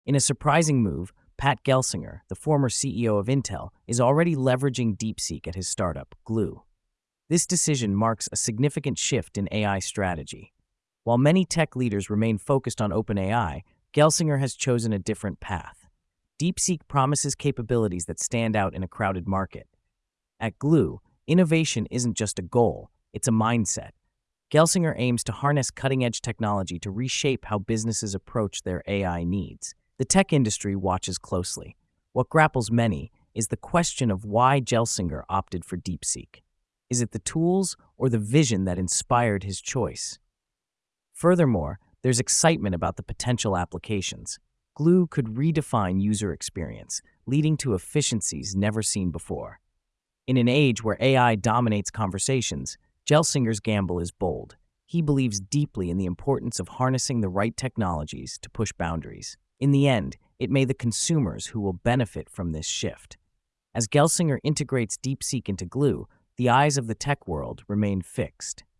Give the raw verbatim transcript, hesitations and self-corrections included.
In a surprising move, Pat Gelsinger, the former C E O of Intel, is already leveraging DeepSeek at his startup, Glue. This decision marks a significant shift in A I strategy. While many tech leaders remain focused on OpenAI, Gelsinger has chosen a different path. DeepSeek promises capabilities that stand out in a crowded market. At Glue, innovation isn't just a goal, it's a mindset. Gelsinger aims to harness cutting-edge technology to reshape how businesses approach their A I needs. The tech industry watches closely. What grapples many is the question of why Gelsinger opted for DeepSeek. Is it the tools or the vision that inspired his choice? Furthermore, there's excitement about the potential applications. Glue could redefine user experience, leading to efficiencies never seen before. In an age where A I dominates conversations, Gelsinger's gamble is bold. He believes deeply in the importance of harnessing the right technologies to push boundaries. In the end, it may be the consumers who will benefit from this shift. As Gelsinger integrates DeepSeek into Glue, the eyes of the tech world remain fixed.